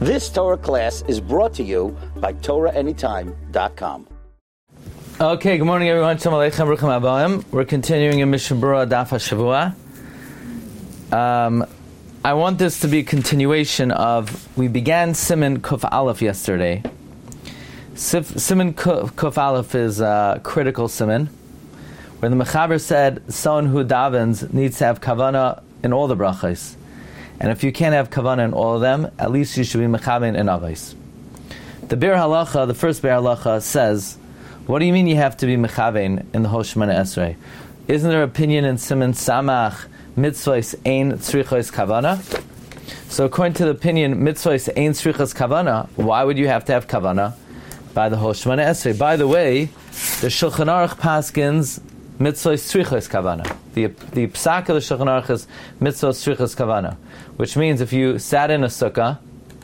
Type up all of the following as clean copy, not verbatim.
This Torah class is brought to you by TorahAnytime.com. Okay, good morning everyone. Shalom Aleichem, Baruchim Abayim. We're continuing in Mishnah Berurah Daf HaShavua. I want this to be a continuation of, we began Siman Kuf Aleph yesterday. Siman Kuf Aleph is a critical Siman, where the Mechaber said, someone who davens needs to have Kavanah in all the brachos. And if you can't have Kavanah in all of them, at least you should be Mechaben in Avos. The Bir Halacha, the first Bir Halacha says, what do you mean you have to be Mechaben in the whole Shemana Esrei? Isn't there opinion in Siman Samach, Mitzvahs Ein Tzrichos Kavanah? So according to the opinion, Mitzvahs Ein Tzrichos Kavanah, why would you have to have Kavanah by the whole Shemana Esrei? By the way, the Shulchan Aruch paskins Mitzvahs Tzrichos Kavanah. The psak of the Shulchan Aruch is Mitzvahs Tzrichos Kavanah, which means if you sat in a sukkah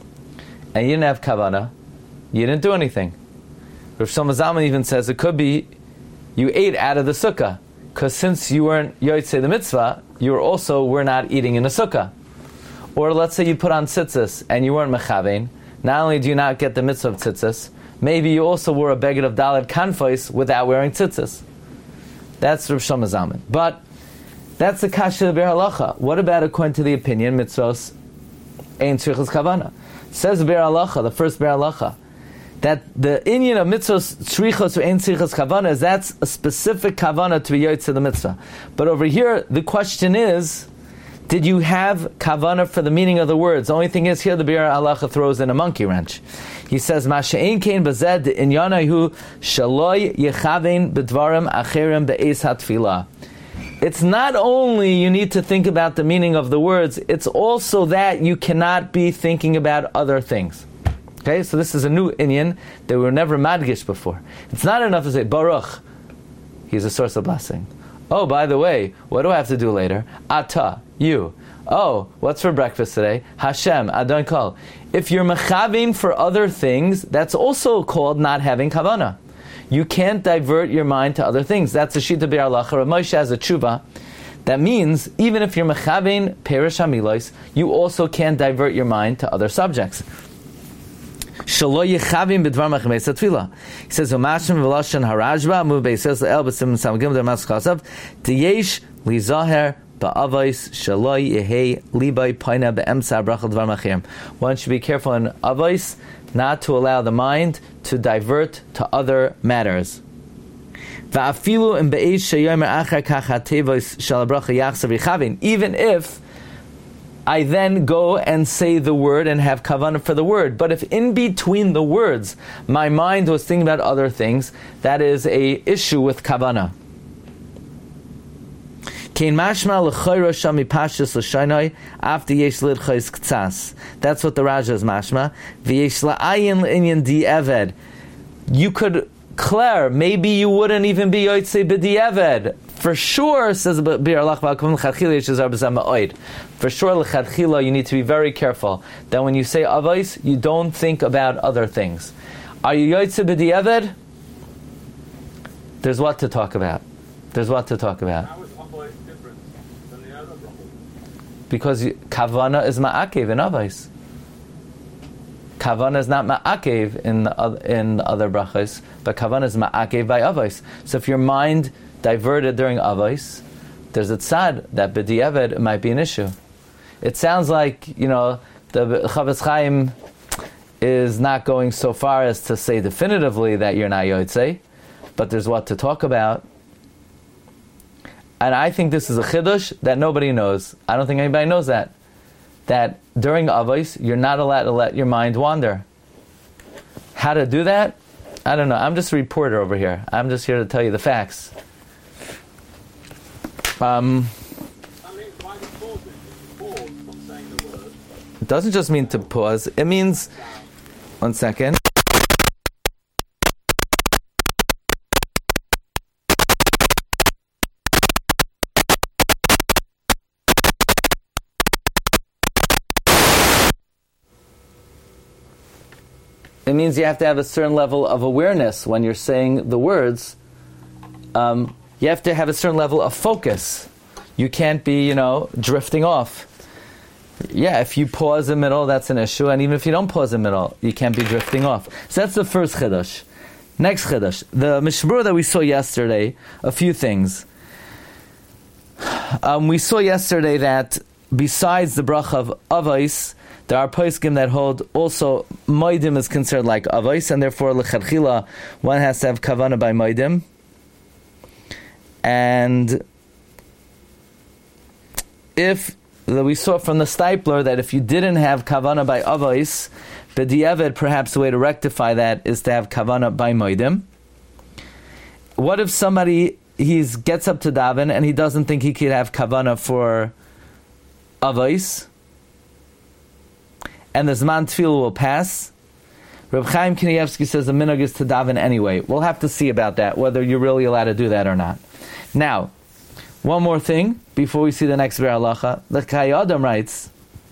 and you didn't have Kavanah, you didn't do anything. Rav Shlomo Zalman even says it could be you ate out of the sukkah, because since you weren't yotzei the mitzvah, you were not eating in a sukkah. Or let's say you put on tzitzis and you weren't mechavein. Not only do you not get the mitzvah of tzitzis, maybe you also wore a beged of daled kanfos without wearing tzitzis. That's Rav Shlomo Zalman. But that's the kasha of Bir Halacha. What about according to the opinion mitzvos ein tzrichos kavanah? Says Bir Halacha, the first Bir Halacha, that the inyan of mitzvos tzrichos or ein tzrichos kavanah is that's a specific kavanah to be yotzei the mitzvah. But over here, the question is, did you have kavanah for the meaning of the words? The only thing is here the Bir Halacha throws in a monkey wrench. He says, "Ma she'ein kein bazed inyanahu shaloi yechavein bedvarim acherim be'es hatfilah." It's not only you need to think about the meaning of the words, it's also that you cannot be thinking about other things. Okay, so this is a new inyan that we were never madgish before. It's not enough to say, Baruch, he's a source of blessing. Oh, by the way, what do I have to do later? Ata, you. Oh, what's for breakfast today? Hashem, Adon Kol. If you're mechavin for other things, that's also called not having kavanah. You can't divert your mind to other things. That's a shita Bir Halacha. Rav Moshe has a tshuva. That means, even if you're mechavein perish hamilos, you also can't divert your mind to other subjects. Shalo yechavim b'dvar machmeis atfila. He says, "Umashim v'lashon harajba mu beisos el b'sim samgim dermas chasav tiyesh lizaher ba'avos shalo yehei libay paina be'emsa brachal dvar machim." One should be careful in avos not to allow the mind to divert to other matters. Even if I then go and say the word and have kavanah for the word, but if in between the words my mind was thinking about other things, that is a issue with kavanah. That's what the Raja is mashma. You could declare, maybe you wouldn't even be yotzei b'di'eved. For sure, says Bir Halacha, for sure, l'chadchila, you need to be very careful that when you say avos, you don't think about other things. Are you yotzei b'di'eved? There's what to talk about. Because kavana is ma'akev in avos. Kavana is not ma'akev in other brachos, but kavana is ma'akev by avos. So if your mind diverted during avos, there's a tzad that b'di'eved might be an issue. It sounds like, the Chavetz Chaim is not going so far as to say definitively that you're not yotzei, but there's what to talk about. And I think this is a chiddush that nobody knows. I don't think anybody knows that during avos, you're not allowed to let your mind wander. How to do that? I don't know. I'm just a reporter over here. I'm just here to tell you the facts. It doesn't just mean to pause. It means, one second. It means you have to have a certain level of awareness when you're saying the words. You have to have a certain level of focus. You can't be, drifting off. Yeah, if you pause in the middle, that's an issue, and even if you don't pause in the middle, you can't be drifting off. So that's the first chiddush. Next chiddush, the Mishmur that we saw yesterday, a few things. We saw yesterday that besides the bracha of avos, there are poskim that hold also moedim is considered like avos, and therefore l'chadchila one has to have kavanah by moedim. And if we saw from the Stipler that if you didn't have kavanah by avos, b'diavad, perhaps the way to rectify that is to have kavanah by moedim. What if somebody gets up to daven and he doesn't think he could have kavanah for avos, and the Zman Tefillah will pass? Reb Chaim Kanievsky says the minhag is to daven anyway. We'll have to see about that, whether you're really allowed to do that or not. Now, one more thing before we see the next Biur Halacha. The Chayei Adam writes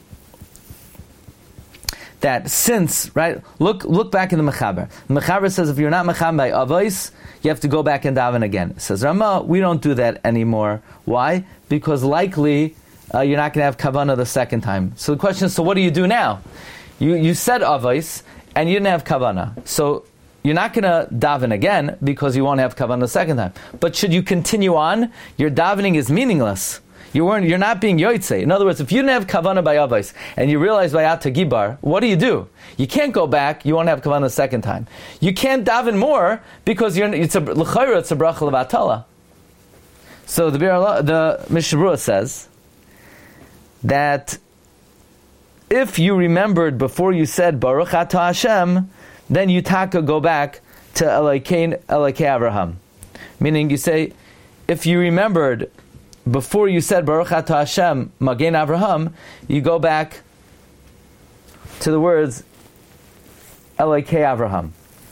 that since, right, look back in the Mechaber. The Mechaber says if you're not Mecham by avos, you have to go back and daven again. It says Rama, we don't do that anymore. Why? Because likely you're not going to have kavanah the second time. So the question is, so what do you do now? You said avos and you didn't have kavanah. So you're not going to daven again because you won't have kavanah the second time. But should you continue on? Your davening is meaningless. You're not being yotzei. In other words, if you didn't have kavanah by avos and you realize by Ata Gibar, what do? You can't go back. You won't have kavanah the second time. You can't daven more because it's a bracha levatala. So the Mishnah says that if you remembered before you said Baruch Atah Hashem, then you go back to Elokei Avraham. Meaning you say, if you remembered before you said Baruch Atah Hashem Magen Avraham, you go back to the words Elokei Avraham.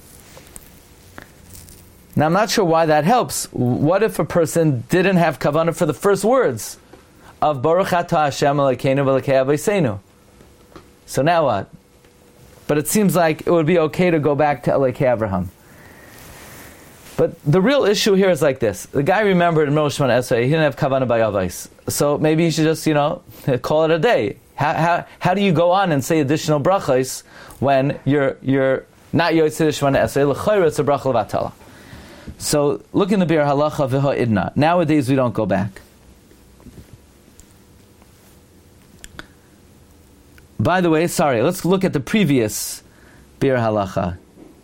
Now I'm not sure why that helps. What if a person didn't have kavanah for the first words of Baruch Atah Hashem Elokeinu v'Elokei Avoseinu? So now what? But it seems like it would be okay to go back to Elokei Avraham. But the real issue here is like this. The guy remembered in Rosh Hashanah Esrei, he didn't have kavanah by avos. So maybe he should just, call it a day. How do you go on and say additional brachos when you're not yotzei Shemona Esrei? L'chayra it's a bracha levatala. So look in the Biur Halacha v'ha idna. Nowadays we don't go back. By the way, let's look at the previous Biur Halacha.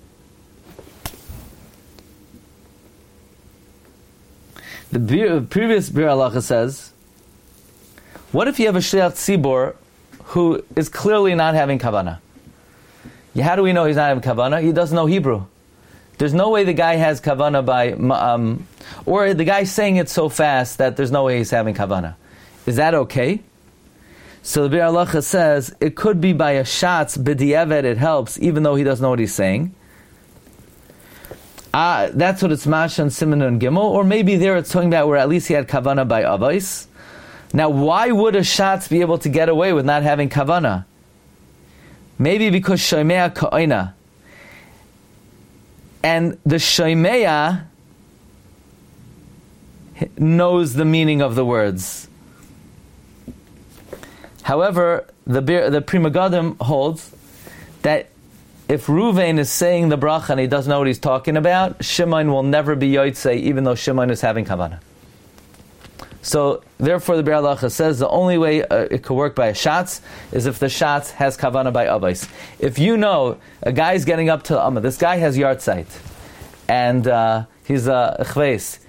The previous Biur Halacha says, what if you have a Shliach Tzibor who is clearly not having kavanah? How do we know he's not having kavanah? He doesn't know Hebrew. There's no way the guy has kavanah by, or the guy's saying it so fast that there's no way he's having kavanah. Is that okay? So the Biur Halacha says it could be by a shatz b'diavad, it helps, even though he doesn't know what he's saying. That's what it's Masha and Siman and Gimel, or maybe there it's talking about where at least he had kavanah by avos. Now, why would a shatz be able to get away with not having kavanah? Maybe because shomeya ka'oina, and the shomeya knows the meaning of the words. However, the Pri Megadim holds that if Ruvain is saying the bracha and he doesn't know what he's talking about, Shimon will never be yotzei, even though Shimon is having kavanah. So, therefore, the Biur Halacha says the only way it could work by a shatz is if the shatz has kavanah by avos. If you know a guy's getting up to the Amma, this guy has yahrzeit, and he's a chveis.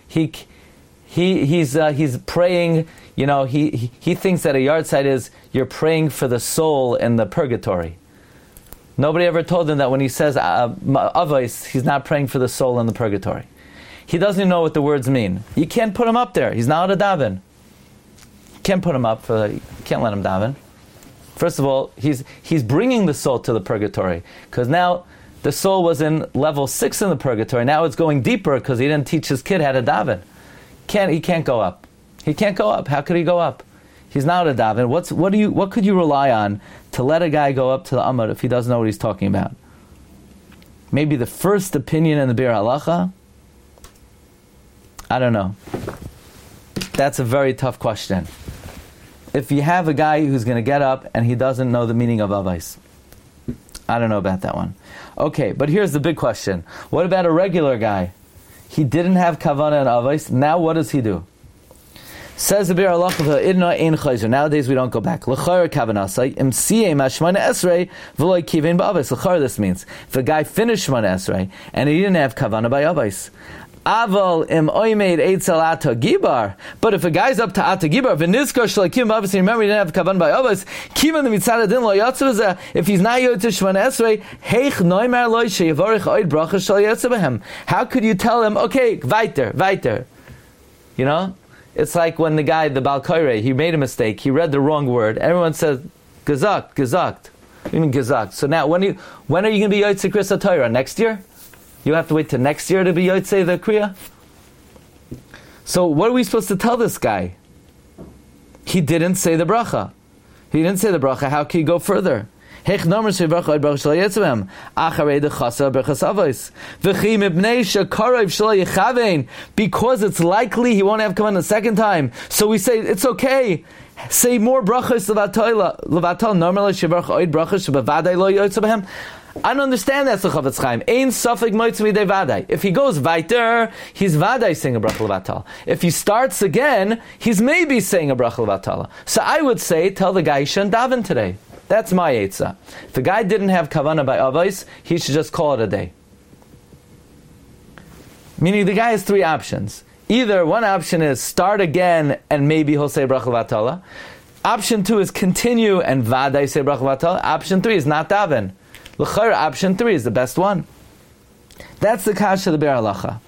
He's praying. He thinks that a yahrzeit is you're praying for the soul in the purgatory. Nobody ever told him that when he says avos, he's not praying for the soul in the purgatory. He doesn't even know what the words mean. You can't put him up there. He's not a daven. You can't put him up you can't let him daven. First of all, he's bringing the soul to the purgatory, because now the soul was in level 6 in the purgatory. Now it's going deeper because he didn't teach his kid how to daven. He can't go up. He can't go up. How could he go up? He's not a daven. What could you rely on to let a guy go up to the Amud if he doesn't know what he's talking about? Maybe the first opinion in the Biur Halacha? I don't know. That's a very tough question. if you have a guy who's going to get up and he doesn't know the meaning of avos. I don't know about that one. Okay, but here's the big question. What about a regular guy? He didn't have kavanah and avos. Now what does he do? Says the Bir Halacha, idna ein chayzer. Nowadays we don't go back. L'chayr kavanasai imsiyeh mashmana esrei v'loy kivein ba'avos. L'chayr, this means if a guy finished shmana esrei and he didn't have kavanah by avos. Aval im oimed eitzel ata gibar. But if a guy's up to ata gibar, v'nizkar shleikim ba'avos, remember he didn't have kavanah by avos. Kivan the mitzad adin lo yatzav. If he's not yot to shmana esrei, heich noimar loy sheyavarich oid bracha shal yatzav. How could you tell him? Okay, weiter. You know. It's like when the guy, the Baal Koirei, he made a mistake. He read the wrong word. Everyone says, gezakt. You mean gezakt. So now, when are you going to be Yotzei Kriyas HaTorah? Next year? You have to wait till next year to be Yotzei the Kriya? So what are we supposed to tell this guy? He didn't say the bracha. How can he go further? Because it's likely he won't have kavanah the second time. So we say, it's okay. Say more brachos levatal normally shevarach oid brachos shebavadai lo yotze behem. I don't understand that, Chavetz Chaim. Ein safek moitz midei vadai. If he goes weiter, he's vadai saying a bracha levatal. If he starts again, he's maybe saying a bracha levatal. So I would say, tell the guy he shouldn't daven today. That's my eitzah. If the guy didn't have kavanah by avos, he should just call it a day. Meaning the guy has three options. Either one option is start again and maybe he'll say bracha levatala. Option 2 is continue and vaday say bracha levatala. Option 3 is not daven. L'chayr, option 3 is the best one. That's the kasha of the Bir Halacha.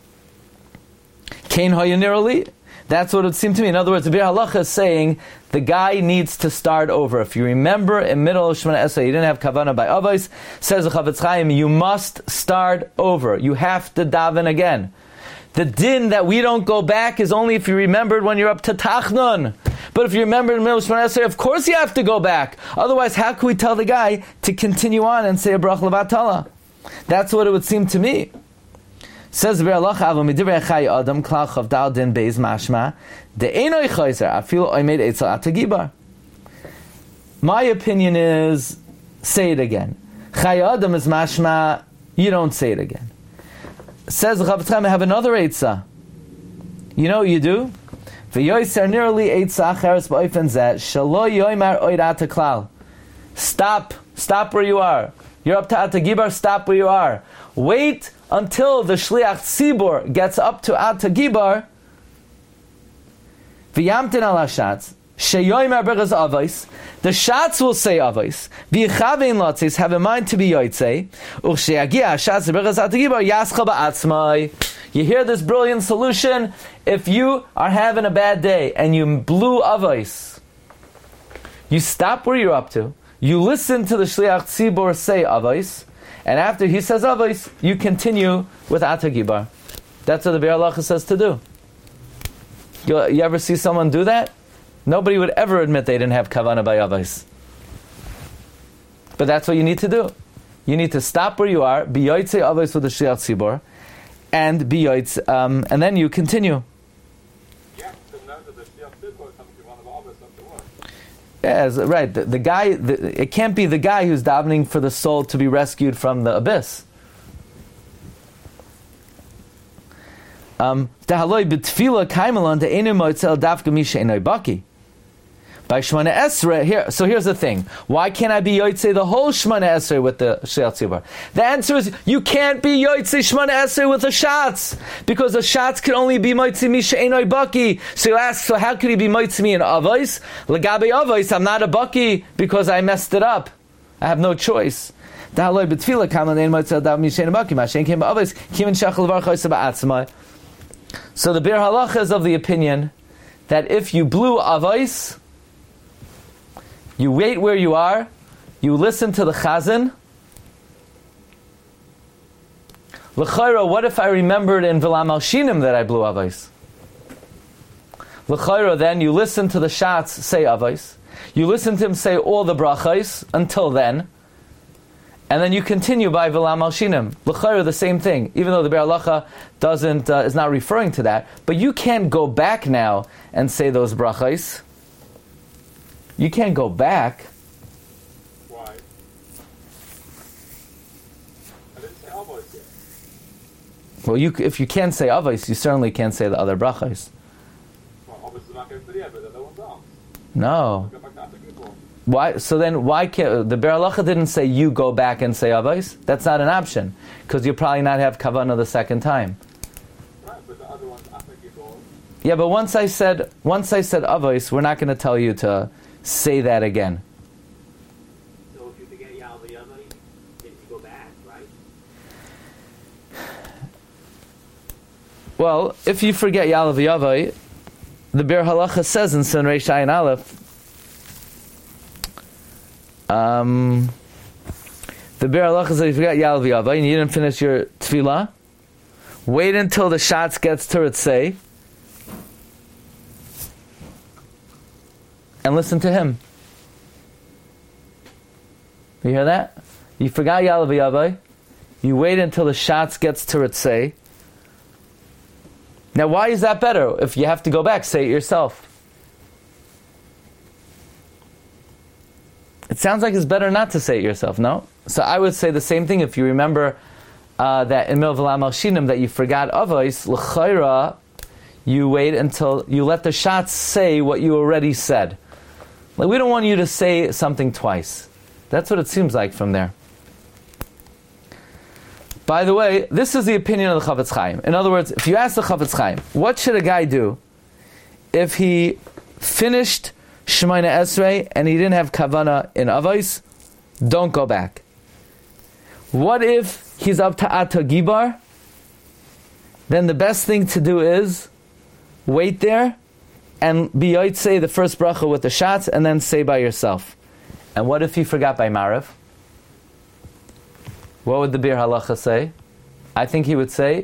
Kain hayanirali. That's what it seemed to me. In other words, the Bir Halacha is saying the guy needs to start over. If you remember, in middle of Shemana Esrei, you didn't have kavanah by avos, says the Chavetz Chaim, you must start over. You have to daven again. The din that we don't go back is only if you remembered when you're up to Tachnun. But if you remember in the middle of Shemana Esrei, of course you have to go back. Otherwise, how can we tell the guy to continue on and say a bracha levatala? That's what it would seem to me. Says the Bir Halacha, "Avo midivrei Chai Adam klal chavdal din beis mashma de einoi chayzer afilu oimed eitzel ata gibar." My opinion is, say it again. Chai Adam is mashma, you don't say it again. Says the Chavetz Chaim, I have another eitzah. You know what you do? V'yoyser nirli eitzah acheres b'oifen zeh shelo yoymar oid ata klal. Stop where you are. You're up to ata gibar, stop where you are. Wait until the Shliach Tzibur gets up to Ata Gibar, v'yamtin al hashatz, sheyoymer berachas avos, the shatz will say avos, v'yichavein lotzis, have in mind to be yotzei, u'sheyagia hashatz berachas Ata Gibar, yascha ba'atzmai. You hear this brilliant solution? If you are having a bad day and you blew avos, you stop where you're up to, you listen to the Shliach Tzibur say avos, and after he says avos, you continue with Ata Gibar. That's what the Bir Halacha says to do. You ever see someone do that? Nobody would ever admit they didn't have kavanah by avos. But that's what you need to do. You need to stop where you are, be yotzei avos with the Shliach Tzibur, and be yotzei, and then you continue. Yes, right. The guy, it can't be the guy who's davening for the soul to be rescued from the abyss. By Shemana Esrei, here. So here's the thing: why can't I be yotzei the whole Shemana Esrei with the Shliach Tzibur? The answer is you can't be yotzei Shemana Esrei with a shatz, because a shatz can only be yotzei mi she'enoi baki. So you ask, so how could he be yotzei me in avos? Legabe avos, I'm not a baki because I messed it up. I have no choice. So the Bir Halacha is of the opinion that if you blew avos, you wait where you are, you listen to the chazan. L'chayra, what if I remembered in V'lam al Shinim that I blew avos? L'chayra, then you listen to the shatz say avos. You listen to him say all the brachos until then. And then you continue by V'lam al Shinim. L'chayra, the same thing. Even though the Bir Halacha is not referring to that. But you can't go back now and say those brachos. You can't go back. Why? I didn't say avos yet. Well, if you can't say avos, you certainly can't say the other brachos. Well, avos is not going to be but the other one's off. No. Go back to the good one. Why? So then, why can't the Be'er Halacha didn't say you go back and say avos? That's not an option because you'll probably not have kavanah the second time. Right, but the other one's after Gibor. Yeah, but once I said avos, we're not going to tell you to say that again. So if you forget Yal V'Yavai, then you go back, right? Well, if you forget Yalav Yavai, the Be'er Halacha says in Sin Reish Ayin Aleph, the Be'er Halacha says if you forgot Yalav Yavai and you didn't finish your tefillah, wait until the Shatz gets to Ritzei and listen to him. You hear that? You forgot Yalav Yavai, you wait until the Shatz gets to Ritzei. Now, why is that better? If you have to go back, say it yourself. It sounds like it's better not to say it yourself, no? So I would say the same thing if you remember that in Mil V'Lam Al Shinim that you forgot avos, l'chayra, you wait until you let the Shatz say what you already said. Like, we don't want you to say something twice. That's what it seems like from there. By the way, this is the opinion of the Chavetz Chaim. In other words, if you ask the Chavetz Chaim, what should a guy do if he finished Shemayna Esrei and he didn't have Kavanah in Avos? Don't go back. What if he's up to Ata Gibar? Then the best thing to do is wait there and be say the first bracha with the Shatz and then say by yourself. And what if he forgot by Marav? What would the Be'er Halacha say? I think he would say,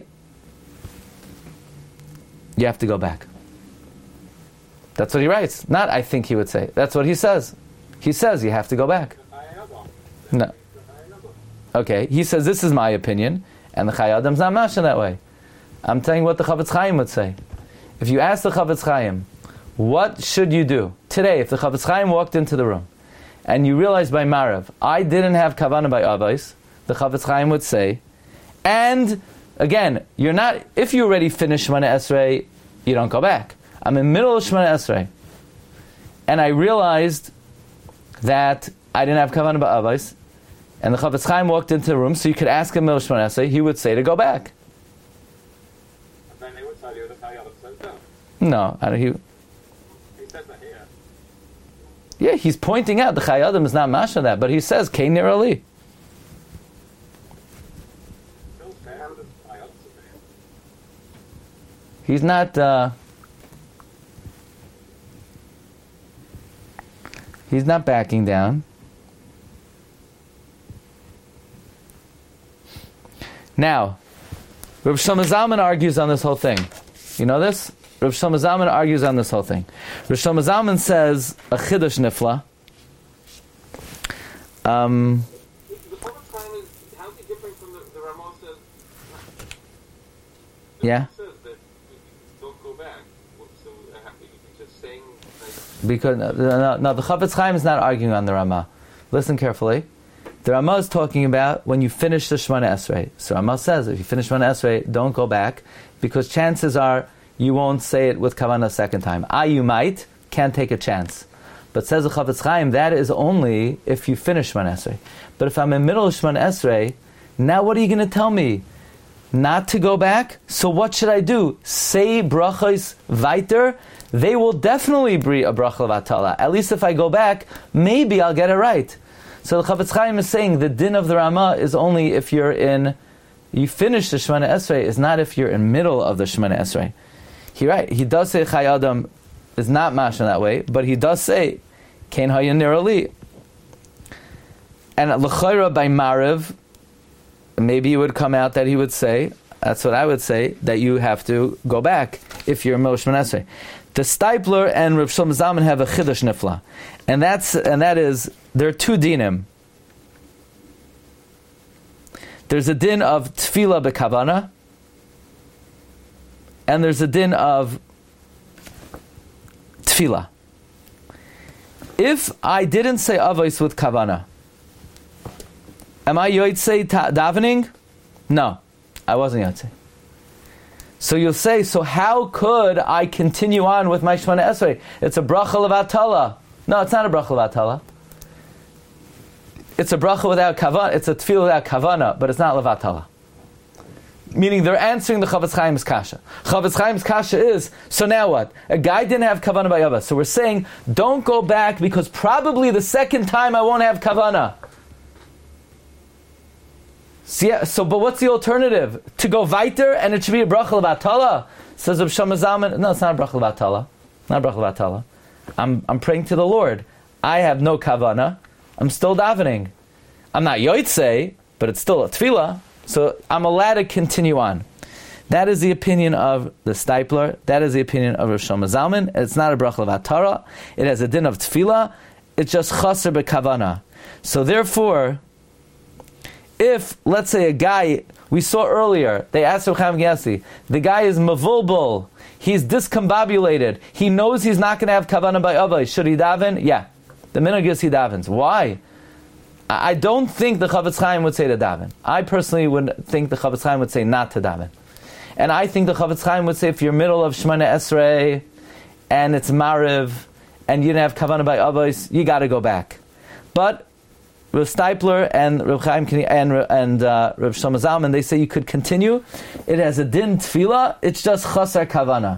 you have to go back. That's what he writes. Not I think he would say. That's what he says. He says you have to go back. No. Okay, he says this is my opinion, and the Chayei Adam's not mashing that way. I'm telling you what the Chavetz Chaim would say. If you ask the Chavetz Chaim, what should you do? Today, if the Chavetz Chaim walked into the room, and you realize by Marav, I didn't have Kavanah by Avos, the Chavetz Chaim would say, and again, you're not, if you already finished Shemana Esrei, you don't go back. I'm in the middle of Shemana Esrei, and I realized that I didn't have Kavanah by Avos, and the Chavetz Chaim walked into the room, so you could ask him in the middle of Shemana Esrei, he would say to go back. And then they would tell you the Chayei Adam says No, no. he says that here. yeah, he's pointing out the Chayei Adam is not masha that, but he says Kein Nir Ali. He's not. He's not backing down. Now, Reb Shlomo Zalman argues on this whole thing. You know this? Reb Shlomo Zalman argues on this whole thing. Reb Shlomo Zalman says a chiddush nifla. The Chavetz Chaim is, how's it different from the Ramah says? Yeah. Says that don't go back. So you're just saying like, Because no, the Chavetz Chaim is not arguing on the Ramah. Listen carefully. The Ramah is talking about when you finish the Shemana Esrei. So Ramah says if you finish Shemana Esrei, don't go back because chances are you won't say it with Kavanah a second time. You might, can't take a chance. But says the Chavetz Chaim, that is only if you finish Shemana Esrei. But if I'm in the middle of Shemana Esrei, now what are you going to tell me? Not to go back? So what should I do? Say brachos weiter? They will definitely be a bracha v'atala. At least if I go back, maybe I'll get it right. So the Chavetz Chaim is saying the din of the Ramah is only if you finish the Shemana Esrei, is not if you're in middle of the Shemana Esrei. He does say Chayei Adam is not mashing that way, but he does say Kein Hayin Nir Ali. And l'chayra by Mariv, maybe it would come out that he would say, that's what I would say, that you have to go back if you're in middle of Shemana Esrei. The Steipler and Reb Shlomo Zalman have a chiddush nifla, and that is there are two dinim. There's a din of tefillah b'kavana, and there's a din of tefillah. If I didn't say avos with kavana, am I yotzei davening? No, I wasn't yotzei. So you'll say, so how could I continue on with my Shemona Esrei? It's a bracha levatala. No, it's not a bracha levatala. It's a bracha without kavana. It's a tefillah without kavana, but it's not levatala. Meaning they're answering the Chavetz Chaim's kasha. Chavetz Chaim's kasha is, so now what? A guy didn't have kavana by Yava. So we're saying, don't go back because probably the second time I won't have kavana. So, but what's the alternative? To go weiter and it should be a bracha levatala? Says Rav Shlomo Zalman, no, it's not a bracha levatala. Not a bracha levatala. I'm praying to the Lord. I have no kavana. I'm still davening. I'm not yotzei, but it's still a tefillah. So I'm allowed to continue on. That is the opinion of the Steipler. That is the opinion of Rav Shlomo Zalman. It's not a bracha levatara. It has a din of tefillah. It's just chaser bekavana. So therefore, if, let's say, a guy, we saw earlier, they asked Rav Chaim Kanievsky, the guy is mavulbul, he's discombobulated, he knows he's not going to have kavanah by avos. Should he daven? Yeah. The minhag is he davens. Why? I don't think the Chavetz Chaim would say to daven. I personally would think the Chavetz Chaim would say not to daven. And I think the Chavetz Chaim would say if you're middle of Shemona Esrei, and it's Mariv, and you didn't have kavanah by avos, you got to go back. But Rav Steipler and Rav Chaim and Rav Shlomo Zalman, they say you could continue. It has a din tefillah. It's just chaser kavana,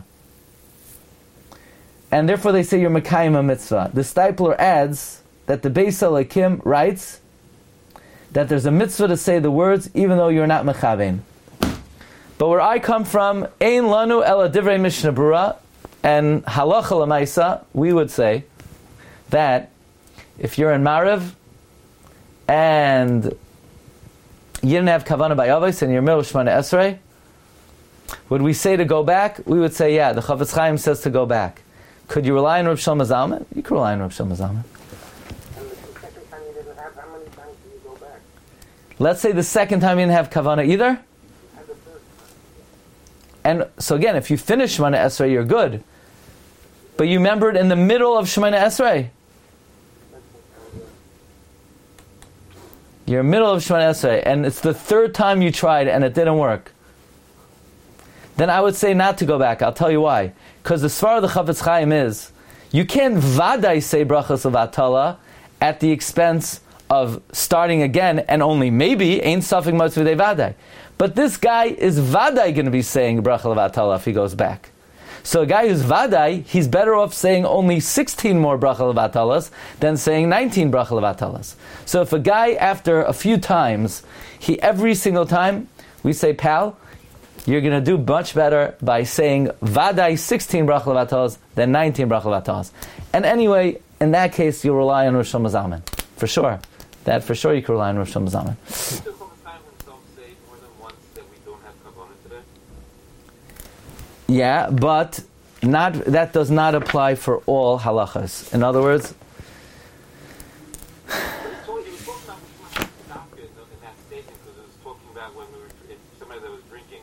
and therefore they say you're mekayim a mitzvah. The Steipler adds that the Beis Elokim writes that there's a mitzvah to say the words even though you're not mechavein. But where I come from, ein lanu ela divrei Mishnah Berurah and halacha l'maisa, we would say that if you're in Mariv and you didn't have kavanah by avos and you're middle of Shemona Esrei, would we say to go back? We would say, yeah, the Chavetz Chaim says to go back. Could you rely on Rav Shlomo Zalman? You could rely on Rav Shlomo Zalman. And the second time you didn't have, how many times do you go back? Let's say the second time you didn't have kavanah either. And the first time. And so again, if you finish Shemona Esrei, you're good. But you remembered in the middle of Shemona Esrei. You're in the middle of Shemona Esrei, and it's the third time you tried and it didn't work. Then I would say not to go back. I'll tell you why. Because the Svar of the Chavetz Chaim is, you can't vaday say brachas levatala at the expense of starting again and only maybe ain't safek motzvidei vaday. But this guy is vaday going to be saying bracha levatala if he goes back. So a guy who's vaday, he's better off saying only 16 more bracha levatalas than saying 19 bracha levatalas. So if a guy, after a few times, every single time, we say, pal, you're going to do much better by saying vaday 16 bracha levatalas than 19 bracha levatalas. And anyway, in that case, you'll rely on Rav Shlomo Zalman. For sure. That for sure you can rely on Rav Shlomo Zalman. Did the Chavetz Chaim himself say more than once that we don't have kavanah today? Yeah, but that does not apply for all halachas. In other words, He was talking about which one stop it in that statement because it was talking about when if somebody that was drinking,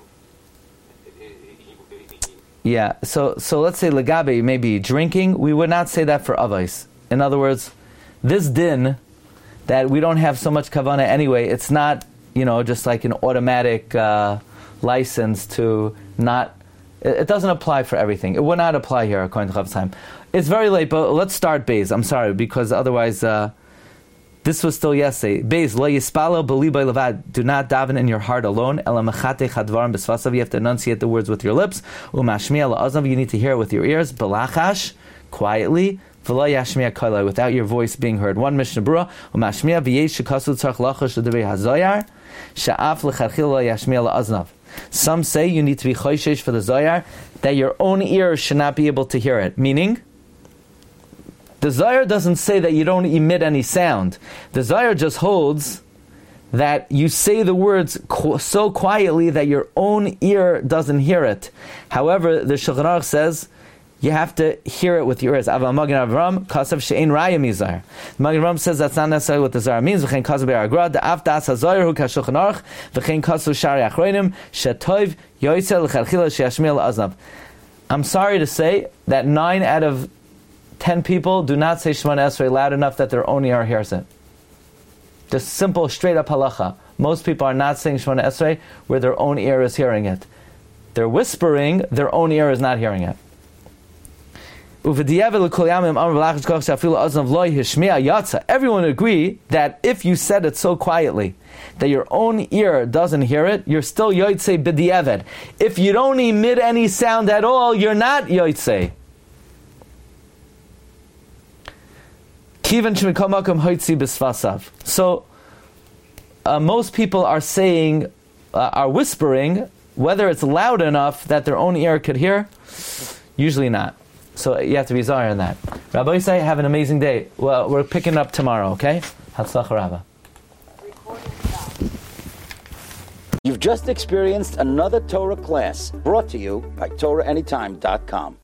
yeah. So let's say legabe maybe drinking. We would not say that for avos. In other words, this din that we don't have so much kavanah anyway. It's not just like an automatic license to not. It doesn't apply for everything. It would not apply here according to Chavetz Chaim. It's very late, but let's start Beis. I'm sorry, because otherwise, this was still yesterday. Beis, lo yispalo b'libay levad. Do not daven in your heart alone. Ela mechatech hadvarim b'svasav. You have to enunciate the words with your lips. Umashmiya la'azav. You need to hear it with your ears. B'lachash, quietly. V'lo yashmiya kolai, without your voice being heard. One Mishnah Berurah. Umashmiya v'yesh shekasu tzarch lachash l'divei hazoyar. Sha'af l'charchil lo yashmiya la'aznav. Some say you need to be choishesh for the Zohar, that your own ears should not be able to hear it. Meaning, the Zohar doesn't say that you don't emit any sound. The Zohar just holds that you say the words so quietly that your own ear doesn't hear it. However, the Shulchan Aruch says you have to hear it with your ears. Aval Magen Avram kasav she'ein raya mizar. Magen Avram says that's not necessarily what the Zohar means. V'chein kasav be'agra da'af das hazohar hu kashulchan aruch v'chein kasav shari achronim shetoiv yoytzel l'charchila she'ashmiel la'aznav. I'm sorry to say that 9 out of 10 people do not say Shemona Esrei loud enough that their own ear hears it. Just simple, straight up halacha. Most people are not saying Shemona Esrei where their own ear is hearing it. They're whispering, their own ear is not hearing it. Everyone agree that if you said it so quietly that your own ear doesn't hear it, you're still yotzei b'di'eved. If you don't emit any sound at all, you're not yotzei. So most people are saying, are whispering, whether it's loud enough that their own ear could hear, usually not. So you have to be zahir in that. Rabbi Yisai, have an amazing day. Well, we're picking up tomorrow, okay? Hatzlacha Rabbah. You've just experienced another Torah class brought to you by TorahAnytime.com.